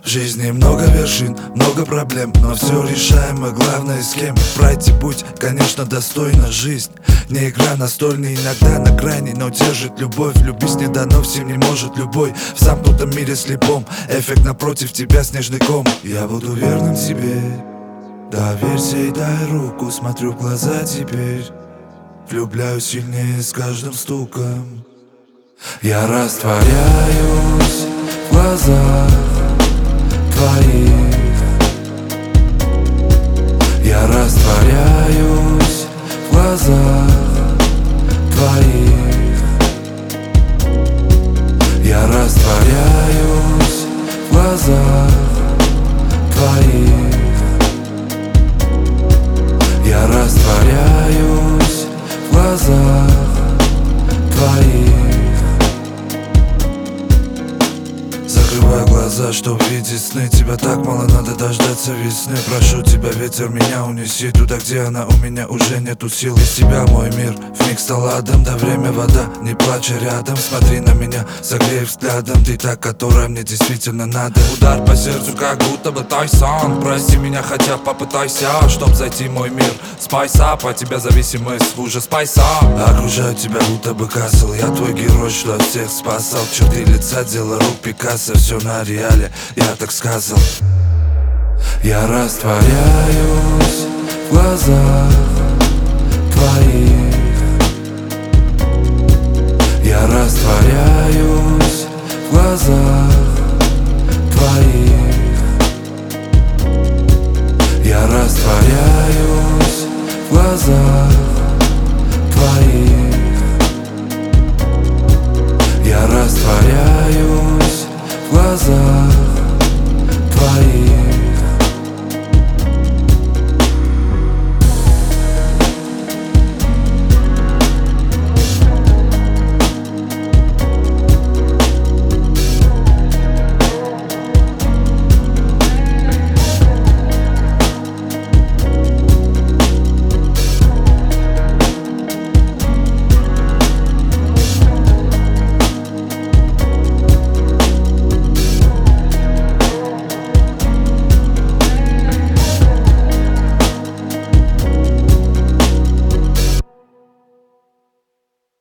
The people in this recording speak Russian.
В жизни много вершин, много проблем, но все решаемо, главное с кем. Пройти путь, конечно, достойна жизнь. Не игра настольная, иногда на грани, но держит любовь. Любить не дано, всем не может любой. В замкнутом мире слепом, эффект напротив тебя снежный ком. Я буду верным тебе, доверься и дай руку. Смотрю в глаза теперь, влюбляюсь сильнее с каждым стуком. Я растворяюсь в глазах твоих. Я растворяюсь в глазах твоих. Я растворяюсь в глазах твоих. Я растворяюсь в глазах твоих. Закрываю глаза, чтоб видеть сны. Тебя так мало, надо дождаться весны. Прошу тебя, ветер, меня унеси туда, где она, у меня уже нету сил. Без тебя мой мир вмиг стал адом. Да время вода, не плачь рядом. Смотри на меня, согрей взглядом. Ты та, которая мне действительно надо. Удар по сердцу, как будто бы Тайсон. Прости меня, хотя попытайся, чтоб зайти в мой мир. Спайс ап, от тебя зависимость хуже спайса. Окружаю тебя, будто бы касл. Я твой герой, что всех спасал. Черты лица, дело рук Пикассо. Все на реале, я так сказал. Я растворяюсь в глазах твоих. Я растворяюсь